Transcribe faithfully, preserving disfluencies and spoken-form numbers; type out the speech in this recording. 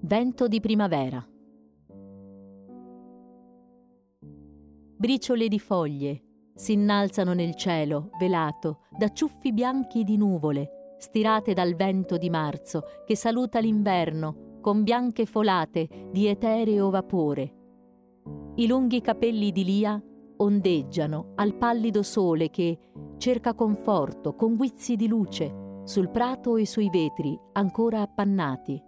Vento di primavera. Briciole di foglie si innalzano nel cielo velato da ciuffi bianchi di nuvole, stirate dal vento di marzo che saluta l'inverno con bianche folate di etereo vapore. I lunghi capelli di Lia ondeggiano al pallido sole che cerca conforto con guizzi di luce sul prato e sui vetri ancora appannati.